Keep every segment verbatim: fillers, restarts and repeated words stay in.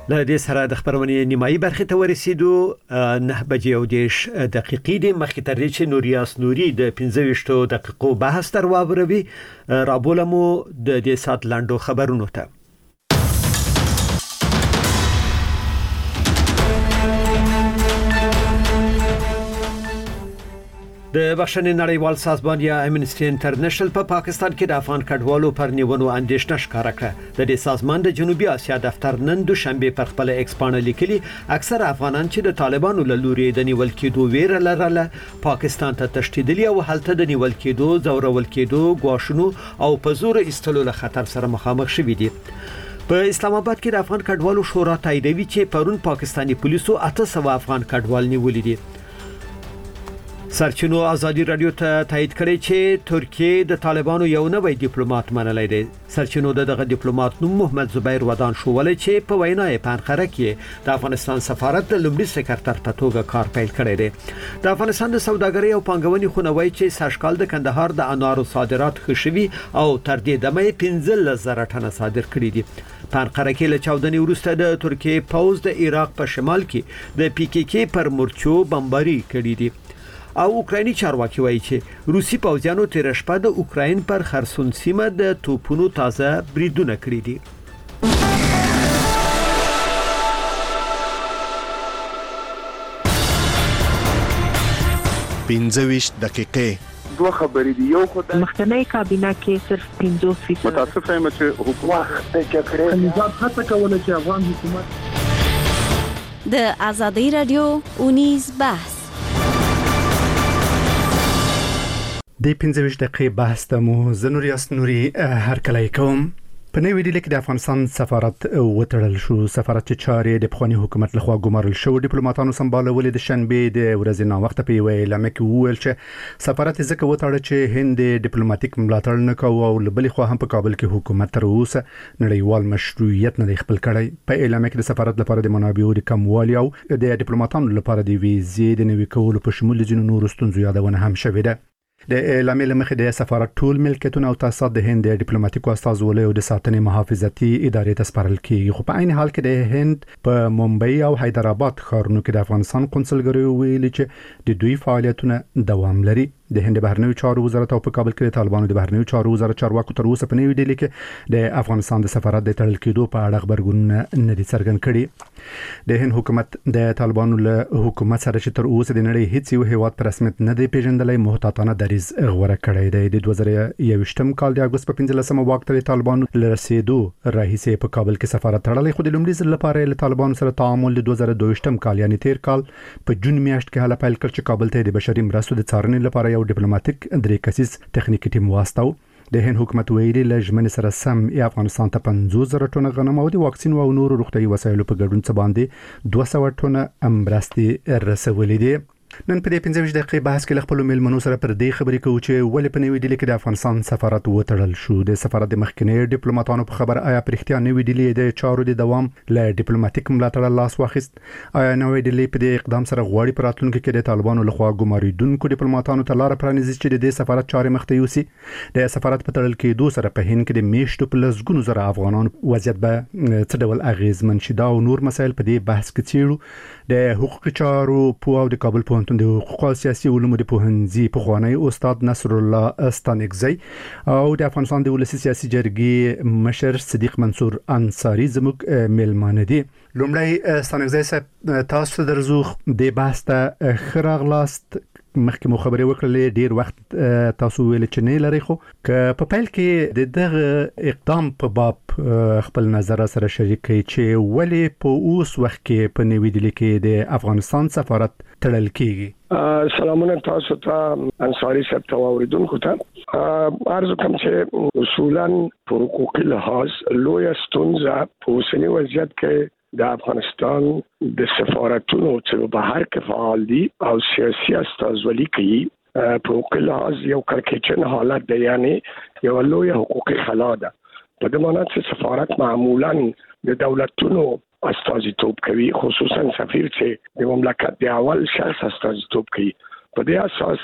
له دې سره د خبرونې نیمایي برخې ته ورسېدو. نه بجې او دیش دقیقې د مخکې تر دې چې نوریاس نوري د پنځه ویشتو دقیقو بحث تر واوروي رابولمو د دې سات لاندو خبرونو ته. د بخښنې نړیوال سازمان یا امنیسټي انټرنیشنل په پاکستان کې د افغان کډوالو پر نیونو اندېښنه ښکاره کړه. د دې سازمان د جنوبي اسیا دفتر نن دوشنبه پر خپل ایکس پاڼه لیکلي اکثر افغانان چې د طالبانو له لوري د نیول کېدو ویره لرله پاکستان ته تښتېدلي او هلته د نیول کېدو، ځورول کېدو، ګواښونو او په زور ایستلو له خطر سره مخامخ شوي دي. په اسلام آباد کې د افغان کډوالو شورا تاییدوي چې پرون پاکستاني پولیسو اته سوه افغان کډوال نیولي دي. سرچینو ازادي رادیو ته تایید کړی چې ترکیه د طالبانو یو نوی ډیپلوماټ منلی دی. سرچینو دغه ډیپلوماټ نوم محمد زبیر ودان شوولې چې په وینا یې په انقره کې د افغانستان سفارت د لومړي سکرټر په توګه کار پیل کړی دی. د افغانستان د سوداګرۍ او پانګونې خونه وایي چې سږکال د کندهار د انارو صادرات ښه شوي او تر دې دمه پنځلس زره ټنه صادر کړي دي. په انقره کې له چاودنې وروسته د ترکیه پوځ د عراق په شمال کې د پی کې کې پر مورچو بمباري کړې دي. او اوکرایني چارواکي وایي چې روسي پوځیانو تیر شپه د اوکراین پر خرسون سیمه د توپونو تازه بریدونه کړی دي. پنځه ویشت دقیقې دوه خبرې دي. یو خدای مخکنی کابینه کې صرف پنځوس فیصد متاسف یم چې حکومت فکر نظام هڅه کوله چې افغان حکومت د ازادي رادیو اونیز بحث د پنځه ویشت دقیقې بحث ته مو زنوریاس نوري هرکلی کوم. په نوې ډیلي کې د افغانستان سفارت وتړل شو. سفارت چې چارې د پخواني حکومت لخوا ګمارل شو ډیپلوماټانو سمبالولې د شنبه د ورځې ناوخته په یوه اعلامیه کې وویل چې سفارت ځکه وتړل چې هند ډیپلوماټیک ملاتړ نه کوي او بلې خوا هم په کابل کې حکومت تر اوسه نړیوال مشروعیت نه خپل کړی. په اعلامیه کې د سفارت لپاره د منابعو د کموالي او د ډیپلوماټانو لپاره د ویزې د نوي کولو په شمول ځینو نورو ستونزو یادونه هم شوې ده. د اعلامیې لمخې د سفارت ټول ملکیتونه او تاسیسات د هند د ډیپلوماټیکو استازولۍ او د ساتنې محافظتي ادارې ته سپارل کیږي. خو په عین حال کې د هند په ممبئی او حیدرآباد ښارونو کې د افغانستان قونسلګریو ویلي چې د دوی فعالیتونه دوام لري. د هند بهرنیو چارو وزارت او په کابل کې د طالبانو د بهرنیو چارو وزارت چارواکو تر اوسه په نوې ډیلي کې د افغانستان د سفارت د تړل کېدو په اړه خبرګونونه نه دي څرګند کړي. د هند حکومت د طالبانو له حکومت سره چې تر اوسه د نړۍ هیڅ یو هیواد په رسمیت نه دی پیژندلی محتاطانه دریځ غوره کړی دی. د دوه زره یوویشتم کال د اګوست په پنځلسمه واک ته د طالبانو له رسېدو راهیسې په کابل کې سفارت تړلی، خو د لومړي ځل لپاره له طالبانو سره تعامل د دوه زره دویشتم کال یعنی تیر کال په جون میاشت کې هله پیل کړ چې کابل ته د بشري مرستو د څارنې لپاره یو ډیپلوماټیک درې کسیز تخنیکی ټیم واستاو. د هند حکومت ویلي له ژمنې سره سم افغانستان ته پنځوس زره ټنه غنم او د واکسین او نورو روغتیايي وسایلو په ګډون څه باندې دوه سوه ټنه مرستې رسولې دي. نن په دې پنځه ویشت دقیقې بحث کې له خپلو میلمنو سره پر دې خبرې کوو چې ولې په نوې ډیلي کې د افغانستان سفارت وتړل شو. د سفارت د مخکني ډیپلوماټانو په خبر آیا په رښتیا نوې ډیلي د چارو د دوام له ډیپلوماټیک ملاتړ لاس واخیست؟ آیا نوې ډیلي په دې اقدام سره غواړي په راتلونکي کې د طالبانو لخوا ګمارېدونکو ډیپلوماټانو ته لاره پرانیزي چې د دې سفارت چارې مخته یوسي؟ د سفارت په تړل کېدو سره په هند کې د میشتو په لسګونو زره افغانانو وضعیت به څه ډول اغیزمن شي؟ دا او نور مسایل په دې بحث کې څیړو. د حقوقي چارو پوه او د کابل پوهنتون د حقوقو سیاسي علومو د پوهنځي پخوانی استاد نصر الله ستانکزی او د افغانستان د ولسي سیاسي جرګې مشر صدیق منصور انصاری زموږ میلمانه دي. لومړی ستانکزی صاحب تاسو درځو د بحث ته ښه راغلاست. مخکې مو خبرې وکړلې ډیر وخت تاسو ویل چې نه لري، خو که په پیل کې د دغه اقدام په باب خپل نظر سره شریک کړئ چې ولې په اوس وخت کې په نوې ډیلي کې د افغانستان سفارت تړل کیږي. سلامونه تاسو ته انصاری صاحب ته اوریدونکو ته عرض کوم چې اصولاً په حقوقي لحاظ لویه ستونزه په اوسني وضعیت کې د افغانستان د سفارتونو چې بهر کې فعال دي او سیاسي استازولي کوي په حقوقي لحاظ یو کړکېچن حالت دی، یعنی یو لویه حقوقي خلا ده. په دې معنی چې سفارت معمولاً د دولتونو استازیتوب کوي، خصوصا سفیر چې د مملکت د اول شخص استازیتوب کوي. په دې اساس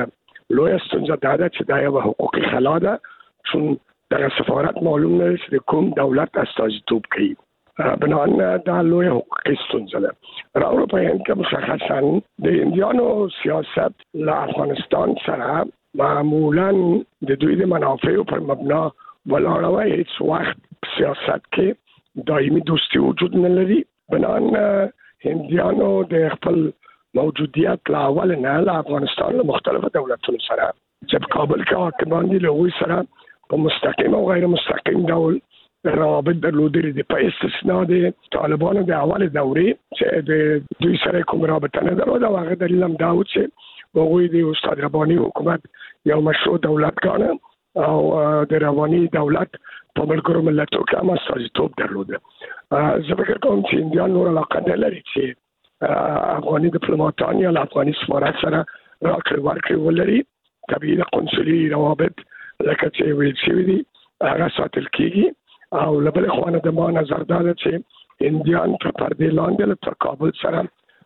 لویه ستونزه دا ده چې دا یو حقوقي خلا ده، چون دغه سفارت معلوم نه چې کوم دولت استازیتوب کوي. بنان دا لوی حقوقي ستونزه ده. راوړو په هند کې مشخصا د هندیانو سیاست له افغانستان سره معمولا د دوی د منافعو پر مبنا ولاړ وي. هیڅ وخت سیاست کې دایمي دوستي وجود نه لري. بنان هندیانو د خپل موجودیت لا اول نه له افغانستان له مختلفو دولتونو سره چې په کابل کې حاکمان دي له هغوی سره په مستقیم او غیر مستقیم ډول روابط درلودلي دي. په استثنا د طالبانو د اول دورې چې د دوی سره کوم رابطه نه درلوده او هغه دلیل هم دا و چې هغوی د استاد رباني حکومت یو مشروع دولت ګاڼه او د رباني دولت په ملګرو ملتونو کې هم استازیتوب درلوده. زه فکر کوم چې هندیان نور علاقه نه لري چې افغاني ډیپلوماتان یا افغاني سفارت سره راکړې ورکړې ولري. طبیعي قونسلي روابط لکه چې ویل شوي دي هغه ساتل کېږي او له بلې خوا نه د ما نظر دا ده چې هندیان په پردې لاندې له کابل سره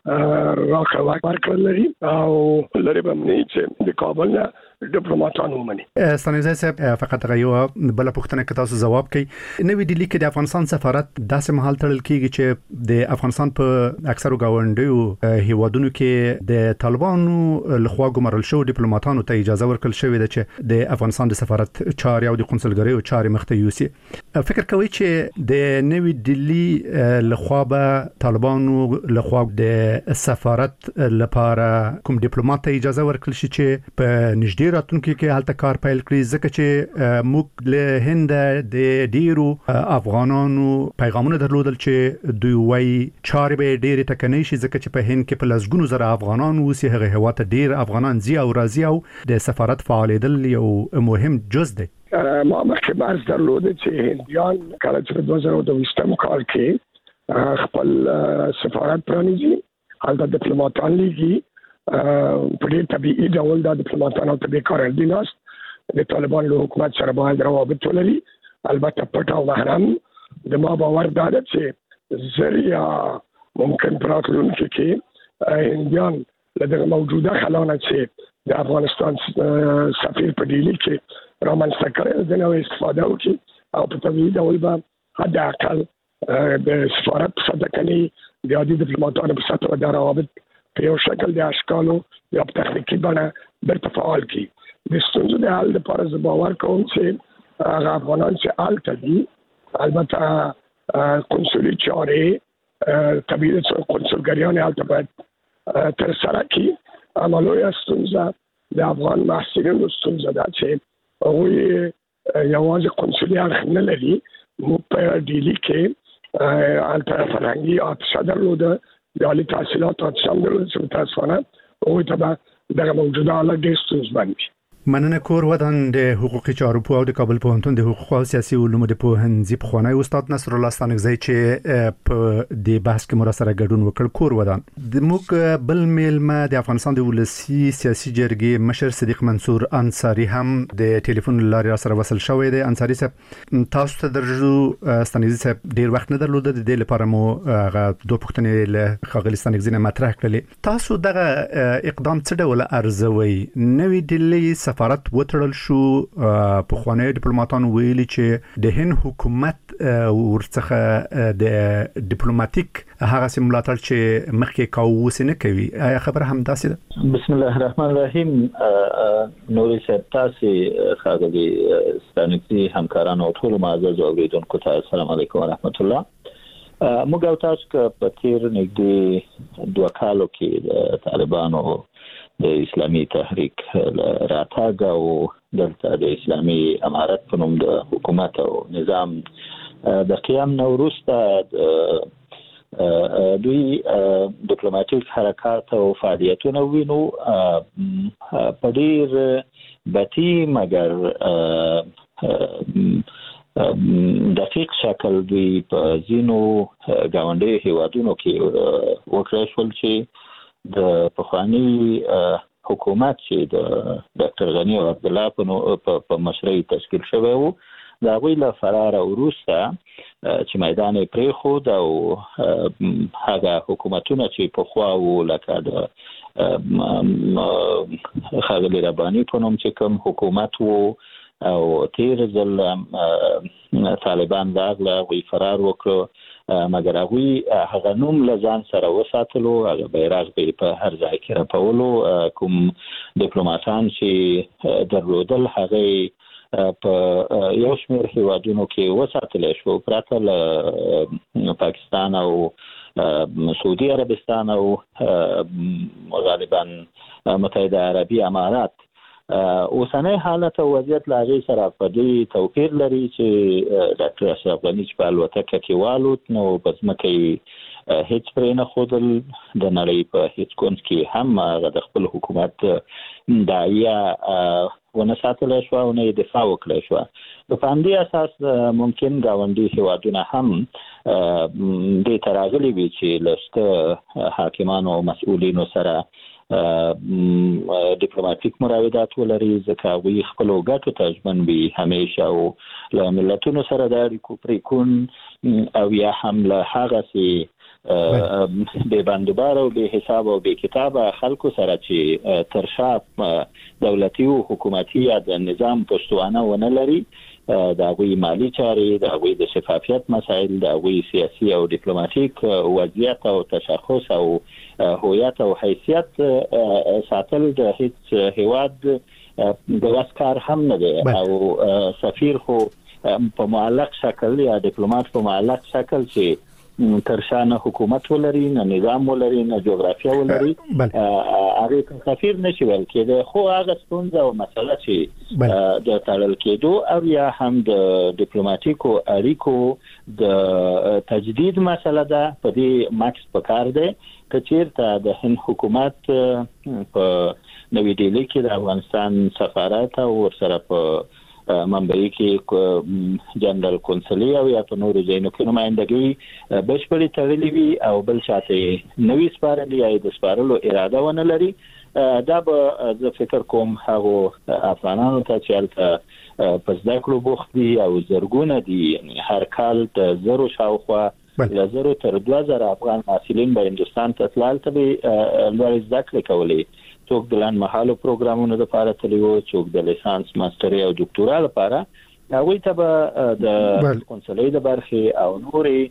راکړه ورکړه لري او لري به مني چې د کابل نه ډیپلوماتان ومني. ستانیزه صاحب فقط غيو بل پوښتنه کې تاسو جواب کړئ. نوې ډیلی کې د افغانستان سفارت داسې مهال تړل کېږي چې د افغانستان په اکثرو گاونډیو هیوادونو کې د طالبانو لخوا ګمارل شو ډیپلوماتانو ته اجازه ورکړل شوې ده چې د افغانستان د سفارت چارې او د قونسلګرۍ او چارې مخته یوسي. فکر کوي چې د نوې ډیلی لخوا به طالبانو لخوا د سفارت لپاره کوم ډیپلوماټ ته اجازه ورکړل شي چې په نږدې راتلونکي کې هلته کار پیل کړي، ځکه چې موږ له هند د ډیرو افغانانو پیغامونه درلودل چې دوی وايي چارې به ډېرې ټکنۍ شي، ځکه چې په هند کې په لسګونو زره افغانان اوسي. هغه هېواد ته ډېر افغانان ځي او راځي او د سفارت فعالېدل یو مهم جز دی. ما مخکې بحث درلوده چې هندیان کله چې په دوه زره دویشتم کال کې خپل سفارت پرانیزي، هلته ډیپلوماتان لیږي. په ډېر طبیعي ډول دا ډیپلوماتان او طبیعي کار دی ناست د طالبان له حکومت سره باید روابط ولري، البته پټ او محرم. د ما باور دا ده چې زر یا ممکن په راتلونکي کې هندیان له دغه موجوده خلانه چې د افغانستان سفیر په ډیلي کې رامنځته کړی د نوې استفاده وکړي او په طبیعي ډول به حد اقل د سفارت په سطحه کې د عادي ډیپلوماتانو په سطحه دا روابط په یو شکل د اشکالو یا په تخنیکي بڼه بیرته فعال کړي. د ستونزو د حل لپاره زه باور کوم چې هغه افغانان چې هلته دي، البته قونسلي چارې طبیعي قونسلګریان هلته باید ترسره کړي. اما لویه ستونزه د افغان محصلینو ستونزه ده چې هغوی یوازې قونسلي اړخ نه لري. موږ په ډیلي کې هلته فرهنګي آتشه درلوده، د عالي تحصیلات آتشه هم درلوده چې متاسفانه هغوی ته به دغه موجوده حالت ډېر ستونزمن وي. مننه. کور ودان د حقوقي چارو په او د کابل پوهنتون د حقوقو او سیاسي علومو د پوهنځي پخوانی استاد نصر الله ستانکزی چې په د بحث کې مر سره ګډون وکړ. کور ودان د موږ بل میلمه د افغانستان د ولسی سیاسي جرګې مشر صدیق منصور انصاری هم د ټلیفون لارې سره وصل شوی دی. انصاری صاحب تاسو ته درجو ستانکزی صاحب ډیر وخت نه درلود، د دې لپاره مو هغه دوه پوښتنې له خاغلی ستانکزی نه مطرح کړلې. تاسو دغه اقدام څه ډول ارزوي؟ نوې ډیلی سفارت وتړل شو، په خوانی ډیپلوماټانو ویلي چې د هند حکومت ورڅخه د ډیپلوماټیک هغه سم ملاتړ چې مخکې کاوه نه کوي. آیا خبره هم داسې ده؟ بسم الله الرحمن الرحیم. نوري صاحب تاسو خاغلی ستانکزی همکارانو ټول معزز اوریدونکو ته السلام علیکم ورحمت الله. موږ او تاسو په تیر نږدې دوه کالو کې د طالبانو د اسلامي تحریک راتګ او دلته د اسلامي امارت په نوم د حکومت او نظام د قیام نو وروسته دوی ډیپلوماټیک حرکات او فعالیتونه وینو په ډیر بتی مګر دقیق شکل دوی په ځینو ګاونډي هیوادونو کې وکړل شول چې د پخوانی حکومت چې د ډاکټر غنی او عبد الله په مشرۍ تشکیل شوی وو، د هغوی له فرار وروسته چې میدان یې پرېښود او هغه حکومتونه چې پخوا وو لکه د ښاغلي رباني په نوم چې کوم حکومت وو او تیر ځل طالبان راغله وی فرار وکړو مګر هغه هغه نوم لزان سره وساتلو هغه بیرغ به په هر ځای کې راپولو کوم ډیپلوماټان چې درلودل هغه په یو شمېر هیوادونو کې وساتل شو پرته له پاکستان او سعودي عربستان او غالبا متحده عربي امارات اوسنۍ حالت او وضعیت لاغي سره په دې توپیر لري چې ډاکټر اشرف غنی چې په الوتکه کې والوت نو بس مکه هیڅ پرې نه خودل د نړۍ په هیڅ کونج کې هم د خپل حکومت داعیه ونه ساتل شو او نه دفاع وکړل شو په همدې اساس ممکن گاونډي هیوادونه هم د تراغلي وی چې لسته حاکمانو او مسؤلینو سره ډیپلوماټیک مراودات ولري ځکه وی خپل ګټو ته ژمن وي همیشه او له ملتونو سره د اړیکو پرې کون او یا هم له هغه سي به بندوبار او به حساب او به کتاب خلکو سره چې ترشا دولتي او حکومتي د نظام پښتوانه ونه لري د غوي مالی چارې د غوي د شفافیت مسایل د غوي سیاسي او ډیپلوماټیک وضعیت او تشخص او هویت او حیثیت ساتل د هیڅ هیواد د واسکار هم نه دی او سفیر خو په معلق شکل یا ډیپلوماټ په معلق شکل چې ترشانه حکومت ولري نه نظام ولري نه جغرافیه ولري هغه سفیر نشي ول کېده خو هغه ستونزه او مسله چې د تړل کېدو او یا هم د ډیپلوماټیکو اړیکو د تجدید مسله ده په دې ماکس پکار دی کچیرته د هند حکومت په نوې ډیلی کې د افغانستان سفارت او ورسره په منبعي کې جنرال کونسلي او یا په نورو ځایونو کې نمائندګي بشپړي تړلې وي او بل شاته نوې سپارلې یا د سپارلو اراده ونه لري دا به زه فکر کوم هغه افغانانو ته چې البته پس دا کلو بوخت دي او زرګونه دي یعنی هر کال د زرو شاوخوا له زرو تر دوه زره افغان محصلین به هندستان ته تلل ته لوړ زده کړې کولې څوک د لاندې مهالو پروګرامونو لپاره تللی وو څوک د لیسانس ماستري او ډاکټورا لپاره هغه ته به د کونسلي د برخې او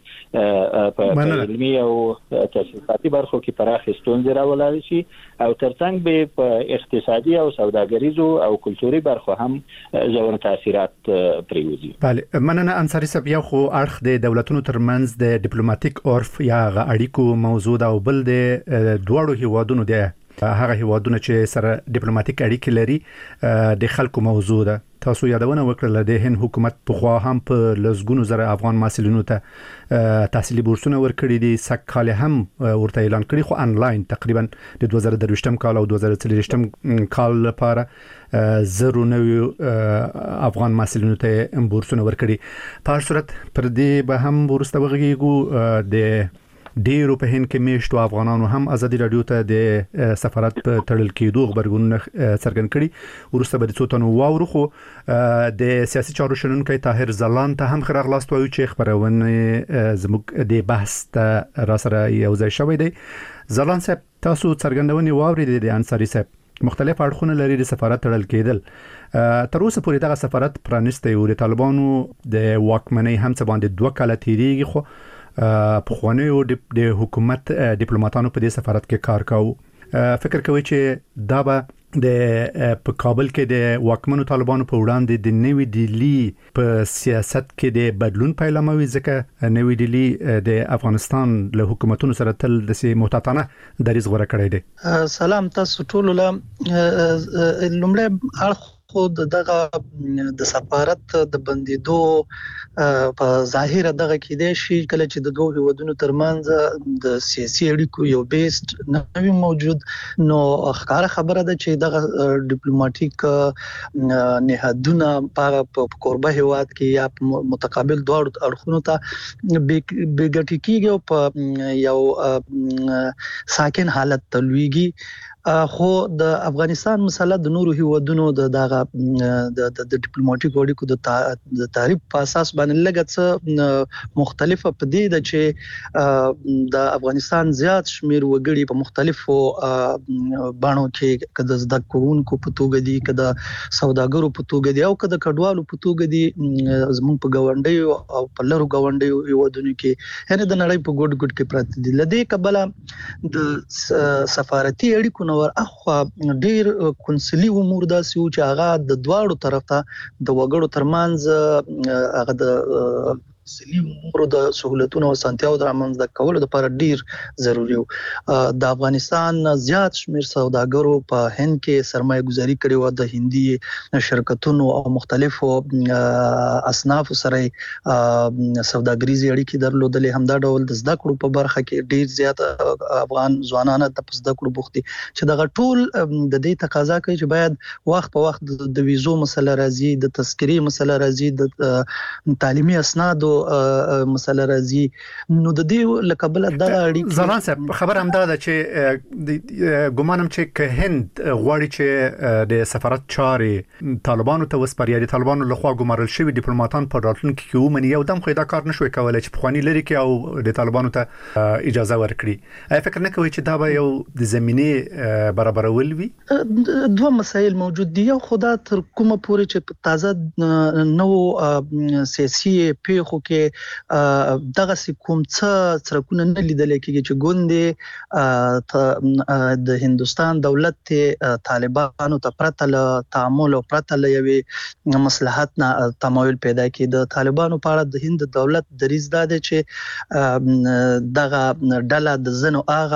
نورې په علمي او تشخیصاتي برخو کې پراخ ستونزې راولای شي او ترڅنګ به په اقتصادي او سوداګریزو او کلتوري برخو هم ژور تاثیرات پریوزي. بله مننه انصاری صاحب یو خو اړخ د دولتونو ترمنځ د ډیپلوماټیک عرف یا اړیکو موضوع او بل د دوړو هیوادونو د هغه هیوادونه چې سره ډیپلوماټیک اړیکې لري د خلکو موضوع ده تاسو یادونه وکړه د هند حکومت په خوا هم په لزګونو زره افغان محصلینو ته تحصیلي بورسونه ورکړي دي سک کال هم ورته اعلان کړي خو انلاین تقریبا د دوه زره درویشتم کال او دوه زره څلوېښتم کال لپاره زرو نوي افغان محصلینو ته بورسونه ورکړي په هر صورت پر دې به هم ورسته وغږیږو د ډیرو په هند کې میشتو افغانانو هم ازادي رادیو ته د سفارت په تړل کېدو خبرګونونه څرګند کړي ورسته به د څو تنو واورو خو د سیاسي چارو شنونکو طاهر زلان ته هم خیر غلاست وایو چې خبرونه زموږ د بحث ته را سره یو ځای شوی دی زلان صاحب تاسو څرګندونې واورېدې د انصاری صاحب مختلف اړخونه لري د سفارت تړل کېدل تر اوسه پورې دغه سفارت پرانیستی او د طالبانو د واکمنۍ هم څه باندې دوه کاله تیریږي خو په خوانی او د حکومت ډیپلوماټانو په دې سفارت کې کار کاوه فکر کوي چې دا به د په کابل کې د واکمنو طالبانو په وړاندې د نوې ډیلی په سیاست کې د بدلون پیلاموي ځکه نوې ډیلی د افغانستان له حکومتونو سره تل د سي محتاطانه دریځ غوړه کړی دی. سلام تاسو ټول له لومړی اړخ خود دغه د سفارت د بندیدو په ظاهر دغه کې دی شي کله چې د دوه هیوادونو ترمنځ د سیاسي اړیکو یو بیسټ نه موجود نو ښکاره خبره ده چې دغه ډیپلوماټیک نهادونه په قربه هیواد کې یا متقابل دوه اړخونو ته بیګټی کیږي او په یو ساکن حالت تلويږي خو د افغانستان مسله د نورو هیوادونو د دغه د ډیپلوماټیک اړیکو د تعریف په اساس باندې لګڅ مختلفه پدې ده چې د افغانستان زیات شمیر وګړي په مختلفو بانو کې کده زده کوونکو په توګه دي کده سوداګرو په توګه دي او کده کډوالو په توګه دي زموږ په گاونډي او په لرو گاونډي هیوادونو کې یعنی د نړۍ په ګډ ګډ کې پراته دي. لدې قبل د سفارتي اړیکو نور اخوا ډیر کنسلي امور داسې و چې هغه د دواړو طرف ته د وګړو ترمنځ هغه د سلی امور د سہولتونو او سنتیاو د رامنځته کولو لپاره ډیر ضروری و. د افغانستان زیات شمیر سوداګرو په هند کې سرمایه گذاري کړې و د هندي شرکتونو او مختلفو اصناف سره سوداګریزي اړیکې درلودلې. همدا ډول د زده کړو په برخه کې ډیر زیات افغان ځوانان د زده کړو بوختي چې دغه ټول د دې تقاضا کوي چې باید وخت په وخت د ویزو مسله راځي، د تذکری مسله راځي، د تعلیمي اسناد مسله راځي. نو د دې لکبل دغه اړیکې زلان صاحب خبر هم ده چې ګومانم چې که هند غواړي چې د سفارت چارې طالبانو ته وسپاري، د طالبانو لخوا ګمارل شوی ډیپلوماټان په راتلونکي کې ومني، یو دم خو دا کار نشوي کولای چې پخوانی لري کې او د طالبانو ته اجازه ورکړي. آیا فکر نه کوي چې دا به یو د زمینه برابرول وي؟ دوه مسایل موجود دي. یو خدا تر کومه پورې چې تازه نو سیاسي پیښو کې دغه کوم څه څرکونه نه لیدل کېږي چې ګوندې د هندستان دولت ته طالبانو ته پرته له تعامل او پرته له یوې مصلحت نه تمایل پیدا کړي. د طالبانو په اړه د هند دولت دریځ دا دی چې دغه ډله د زنو هغه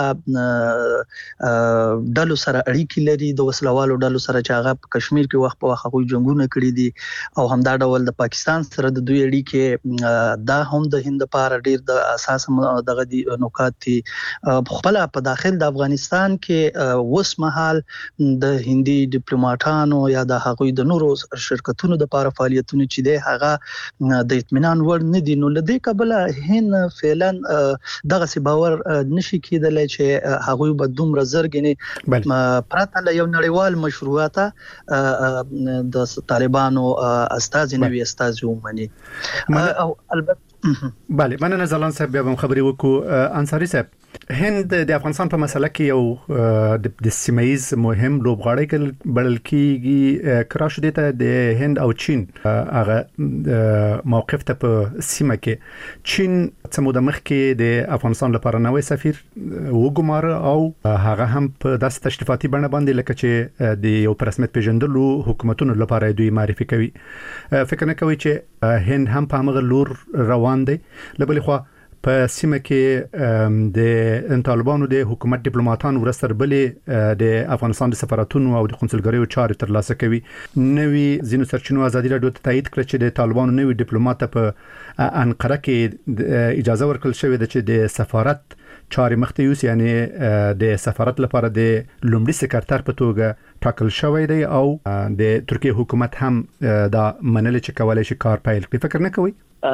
ډلو سره اړیکې لري، د وسلوالو ډلو سره چې هغه په کشمیر کې وخت په وخت هغوی جنگونه کړي دي، او همدا ډول د پاکستان سره د دوی اړیکې دا هم د هند لپاره ډیر د اساس دغه دي نکات دي. خپل په داخل د افغانستان کې وس محل د هندي ډیپلوماټانو یا د هغوی د نورو شرکتونو د لپاره فعالیتونه چې دی هغه د اطمینان وړ نه دي. نو لدې قبل هند فعلا دغه سی باور نشي کېدلی چې هغوی به دومره زرګنی پرته له یو نړیوال مشروعیت د طالبانو استازي نوي استازي ومني. او البته بله مننه زلان صاحب، بیا هم خبرې وکړو. انصاری صاحب، هند د افغانستان په مسله کې یو د سیمایز مهم لوبغاړی بلل کېږي. کراش دې ته د هند او چین هغه موقف ته په سیمه کې چین څه موده مخکې د افغانستان لپاره نوې سفیر وګماره او هغه هم په داسې تشریفاتي بڼه باندې لکه چې د یو په رسمیت پیژندلو حکومتونو لپاره دوی معرفي کوي. فکر نه کوي چې هند هم په همغه لور روان دی؟ له بلې خوا په سیمه کې د طالبانو د حکومت ډیپلوماټان ورستر بلې د افغانستان د سفارتونو او د قونسلګریو چارې ترلاسه کوي. نوې زینو سرچینو ازادي راډیو ته تایید کړ چې د طالبانو نوې ډیپلوماټ په انقره کې اجازه ورکړل شوې ده چې د سفارت چارې مخته یوسي، یعنی د سفارت لپاره د لومړي سکرټر په توګه ټاکل شوی دی او د ترکیه حکومت هم دا منل چې کولای شي کار پیل کړي. فکر نه کوي؟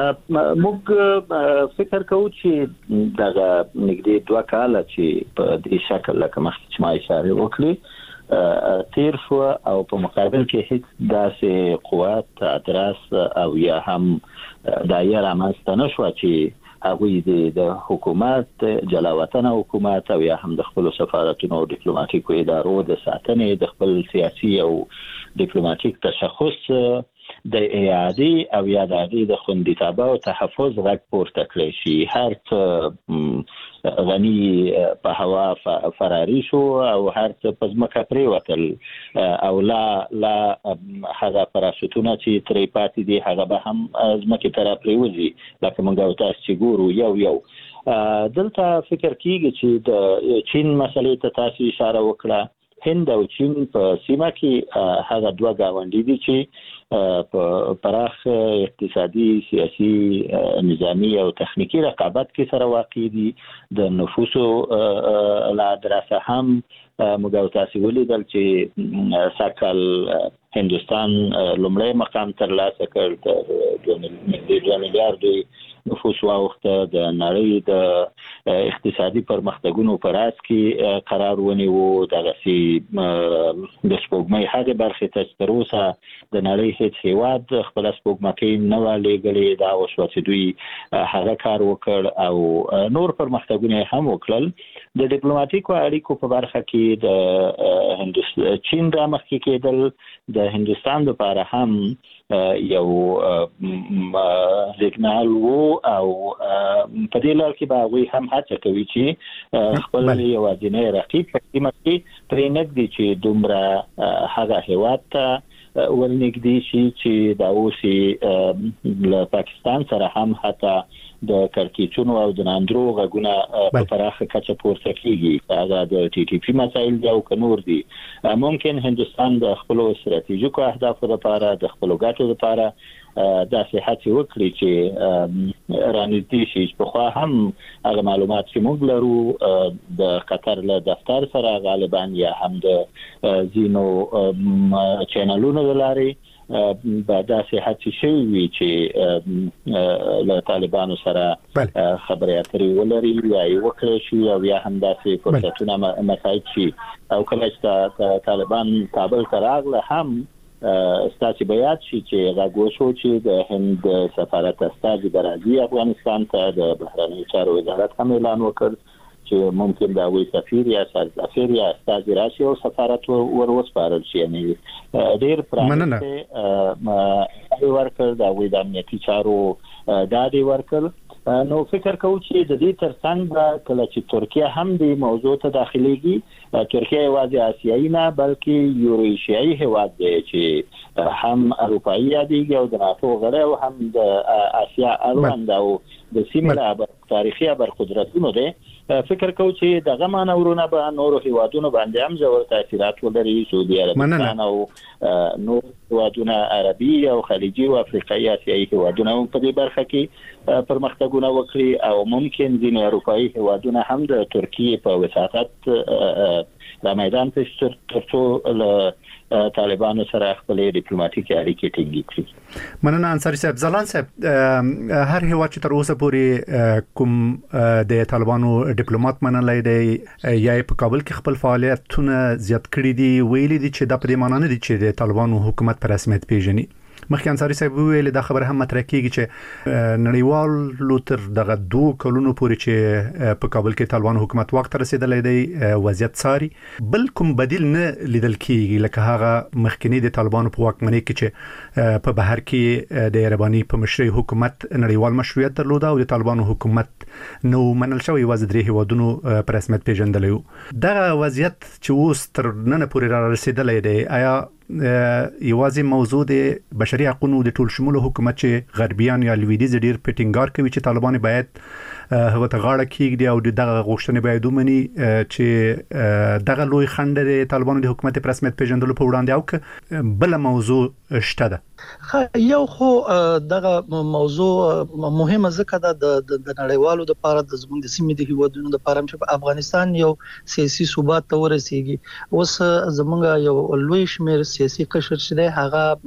موږ فکر کوو چې دغه نږدې دوه کاله چې په دې شکل لکه مخکې چې ما اشاره وکړې تیر شو او په مقابل کې هیڅ داسې قوت ادراس او یا هم دایره رامنځته نه شوه چې هغوی د حکومت جلاوطن حکومت او یا هم د خپل سفارتونو او ډیپلوماټیکو ادارو د ساتنې د خپل سیاسي او ډیپلوماټیک تشخص د اعادې او یا د اعادې د خوندیتابه او تحفظ غږ پورته کړی شي. هر څه غني په هوا فراری شو او هر څه په ځمکه پرېوتل او لا لا هغه پراشوتونه چې ترې پاتې دي هغه به هم ځمکې ته راپرېوځي لکه موږ او تاسو چې ګورو یو یو. دلته فکر کېږي چې د چین مسلې ته تاسو اشاره وکړه. هند او چین په سیمه کې هغه دوه گاونډي دي چې په پراخ اقتصادي، سیاسي، نظامی او تخنیکی رقابت کې سره واقع دي. د نفوسو لا دراسه هم موږ او تاسو ولیدل چې ساکل هندستان لومړی مقام ترلاسه کړ، د دوه میلیارډ نفوس واوښته. د نړۍ د اقتصادي پرمختګونو پر اس کې قرار ونیو دغه سي د سپوږمۍ هغه برخه ته تر اوسه د نړۍ هیڅ هیواد خپل سپوږمۍ نه والېږلې دا اوس چې دوی هغه کار وکړ او نور پرمختګونه هم وکړل د ډیپلوماټیکو اړیکو په برخه کې د هندوستان چین را مخکې کېدل د هندوستان لپاره هم یو سیګنال وو او په دې لار کې به وي هم هڅه کوي چې خپل یوازینی رقیب په سیمه کې پرې نږدې چې دومره هغه هیواد ته ورنږدې شي چې دا اوسې له پاکستان سره هم حتی د کړکېچونو او د ناندرو غږونه په پراخه کچه پورته کیږي هغه د ټي ټي پی مسایل دی او کنور دي ممکن هندوستان د خپل استراتیژیکو اهدافو لپاره د خپل ګټو لپاره د صحت وکړي چې رانیتی شي په خو هم هغه معلومات چې موږ لرو د قطر له دفتر سره غالبا یا هم د زینو چینلونو لاري بعد صحت شي وی چې له طالبانو سره خبرې اترې ولري یا یو وکړي شي او یا هم داسې فرصتونه مساعد شي او کله چې طالبان کابل ته راغله هم ستاسو بیات شي چې راغوښو چې د هند سفارت استازي برازي افغانستان ته د بهرنی چارو وزارت هم اعلان وکړ چې ممکن دا وي سفیر یا سفیر یا استازي راشي او سفارت ور وسپارل شي یعنی ډیر پرانه ورکر دا وي د امنیتي چارو دا دی ورکر نو فکر کوم چې د دې ترڅنګ کله چې ترکیه هم د موضوع ته داخليږي ترکیه یوازې آسیایي نه بلکې یوریشیایي هیواد دی چې هم اروپایي دی او د ناتو غړی او هم د آسیا اړوند او د سیمه تاریخي برقدرتونو دی فکر کوم چې دغه مانورونه به نورو هیوادونو باندې هم ژور تاثیرات ولري سعودي عربستان او نور هیوادونه عربي او خلیجي او افریقایي آسیایي هیوادونه په دې برخه کې پرمختګونه وکړي او ممکن ځینې اروپایي هیوادونه هم د ترکیه په وساطت د میدان ته ترڅو له طالبانو سره خپل ډیپلوماټیکي اړیکې ټینګې کړي. مننه انصاری صاحب. ځلان صاحب هر هیواد چې تر اوسه پورې کوم د طالبانو ډیپلوماټ منلای دی یا په کابل کې خپل فعالیتونه زیات کړي دي ویلي دي چې د پرې معنی نه دي چې د طالبانو حکومت په رسمیت پیژني. مخکې انصاری صاحب ویل دا خبره هم مطرح کیږي چې نړیوال لوتر دغه دوه کلونو پورې چې په کابل کې طالبان حکومت وخت رسیدلې دی وضعیت ساري بل کوم بدیل نه لیدل کیږي لکه هغه مخکنی د طالبانو په واکمنۍ کې چې په بهر کې د ایربانی په مشرۍ حکومت نړیوال مشروعیت درلوده او د طالبانو حکومت نو منل شوی وځ درې هیوادونو په رسمیت پیژندل یو دغه وضعیت چې اوس تر نن پورې را رسیدلې دی آیا یوازې موضوع د بشري حقوقو د ټول شمول حکومت چې غربیان یا لویدیز ډیر پټینګار کوي چې طالبان باید هغه ته غاړه کېږدي او دغه غوښتنې باید ومني چې دغه لوی خنډ د طالبانو د حکومت په رسمیت پیژندلو په وړاندې او بل موضوع شته ده. یو خو دغه موضوع مهمه ځکه ده د نړیوالو د لپاره د زموږ د سیمې د هیوادونو د لپاره چې په افغانستان یو سیاسي ثبات ته ورسیږي اوس زموږ یو لوی شمیر سیاسي قشر چې دی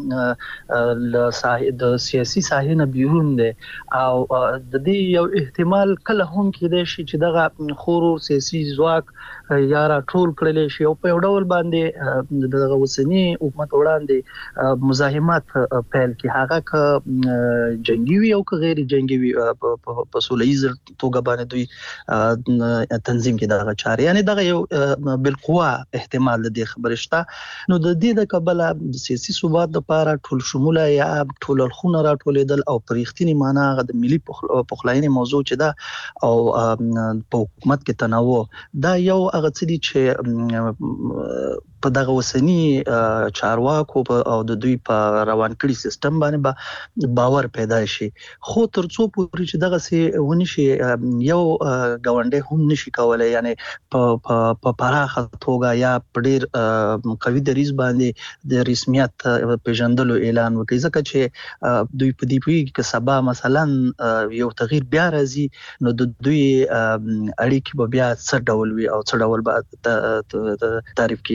هغه د سیاسي ساحې نه بیرون دی او د دې یو احتمال کله هم کېدای شي چې دغه خورو سیاسي ځواک یا را ټول کړل شي او په یو ډول باندې دغه وسنی حکومت وړاندې مزاحمت پیل کی هغه ک جنگي وي او ک غیر جنگي وي په سولهیز توګه باندې دوی تنظیم کې دغه چاري یعنی دغه یو بالقوه احتمال د خبرې شته نو د دې د قبله د سیاسي ثبات لپاره ټول شموله یا ټول الخونه را ټولیدل او پرېختنی معنی غو د ملي پخلاینې موضوع چې دا او په حکومت کې تنوع دا یو هغه څه دي چې په دغه وسنی چارواکو او د دوی په روان کړي سیستم باندې باور پیدا شي خو ترڅو پورې چې دغه سي ونی شي یو غونډه هم نشي کولای یعنی په په پراخه توګه یا په ډیر قوي دریز باندې د رسمیت پیژندلو اعلان وکړي ځکه چې دوی په دې پیږي چې سبا مثلا یو تغییر بیا راځي نو د دوی اړیکې به بیا څه ډول وي او څه ډول به تعریف کیږي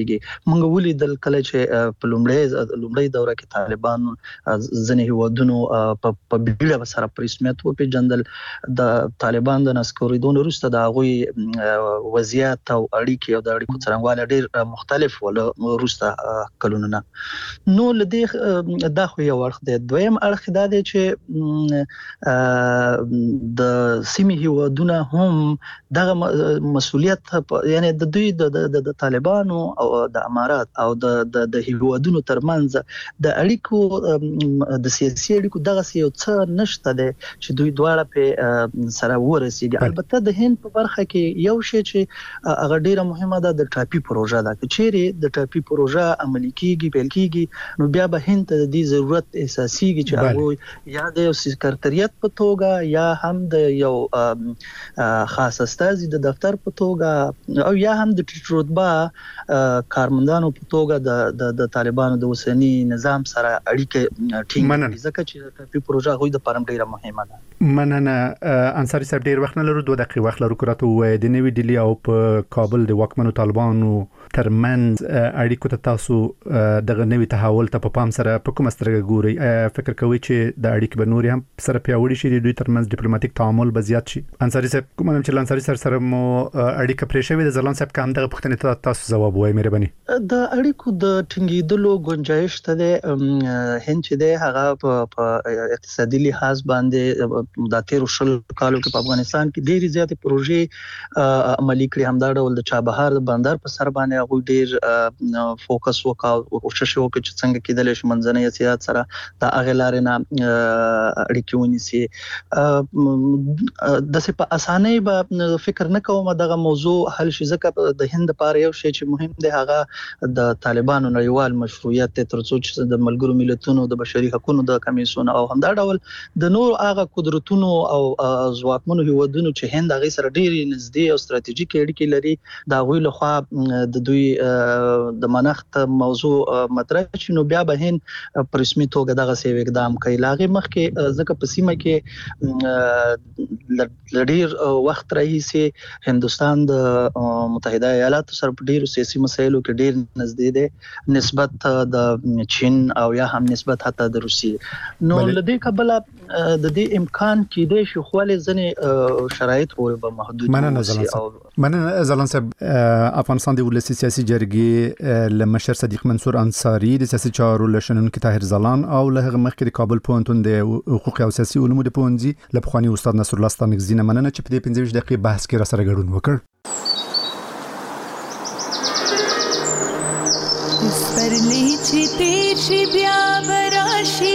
موږ ولیدل کله چې په لومړی لومړی دوره کې طالبان ځنې هیوادونو په بیړه سره په رسمیت وپېژندل. د طالبان د نسکوریدون وروسته د هغوی وضعیت او اړیکې او د اړیکو څرنګوالی ډېر مختلف ول وروسته کلونه نه. نو له دې دا خو یو اړخ دی. دویم اړخ دا دی چې د سیمې هیوادونه هم دغه مسؤلیت یعنی د دوی د طالبانو او د امارات او د د هیوادونو ترمنځ د اړیکو د سیاسي اړیکو دغه یو څه نشته دی چې دوی دواړه په سره ورسېږي. البته د هند په برخه کې یو شی چې هغه ډیره مهمه ده د ټاپي پروژه ده. که چیرې د ټاپي پروژه عملي کیږي پیل کیږي نو بیا به هند ته د دې ضرورت احساسيږي چې هغه یا د سکرټریت په توګه یا هم د یو خاص استازي د دفتر په توګه او یا هم د رتبه کارمندانو په توګه د د طالبانو د اوسنی نظام سره اړیکه ټینګ ځکه چې ټاپي پروژه غوښ د پرم ډیره مهمه ده. مننه انصاری صاحب، ډیر وخت نه لرو، دوه دقیقې وخت لرو کراته وای د نوې ډیلی او په کابل د واکمنو طالبانو ترمنځ اړیکو ته تاسو دغه نوې تحول ته په پام سره په کوم سترګه ګوري؟ فکر کوي چې د اړیکې به نور هم سره پیاوړي شي، د دوی ترمنځ ډیپلوماټیک تعامل به زیات شي؟ انصاری صاحب کوم چې انصاری سره سره مو اړیکه پرې شوې ده، زلان صاحب کوم دغه پوښتنې ته تاسو جواب وایي مهرباني. د اړیکو د ټینګېدلو گنجائش ته د هند چې د هغه په اقتصادي لحاظ باندې د تیر شل کالو کې په افغانستان کې ډېری زیاتې پروژې عملي کړې. همدا ډول د چابهار بندر په سر باندې هغه ډېر فوکس وکاو او کوشش وکړ چې څنګه کېدل شي منځنۍ اسیا سره د هغه لارې نه اړیکې ونیسي. د څه په اسانۍ به فکر نه کوم دغه موضوع حل شي، ځکه د هند لپاره یو شی چې مهم دی هغه د طالبانو نړیوال مشروعیت ترڅو چې د ملګرو ملتونو د بشري حقوقو د کمیسیون او همدا ډول د نور هغه قدرتونو او ځواکمنو هیوادونو چې هند هغه سره ډېری نږدې او ستراتیژیک اړیکې لري د هغوی لخوا د دوی د منښت موضوع مطرح شي، نو بیا به هند په رسمي توګه دغه سی اقدام کوي. لاغه مخکې ځکه په سیمه کې لډیر وخت راهیسې هندستان د متحده ایالاتو سره په ډیرو سیاسي مسایلو کې ډیر نږدې دی نسبت د چین او یا هم نسبت حتی د روسیې. نو لدې کبله د دې امکان کې د شو خپل ځنې شرایط پورې به محدود وي. مننه زلان صاحب. افغانستان د ولسی سیاسي جرګې لمشر صدیق منصور انصاری، د سیاسي چارو لشنونکو طاهر زلان او له هغه مخکې د کابل پوهنتون د حقوق او سیاسي علومو د پوهنځي له پخواني استاد نصر الله ستانکزي نه مننه چې په دې پنځه ویشت دقیقې بحث کې را سره ګډون وکړ. سپرلی چې تیر شي بیا براشي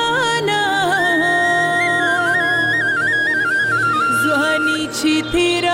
ګرانا ځواني چې تیر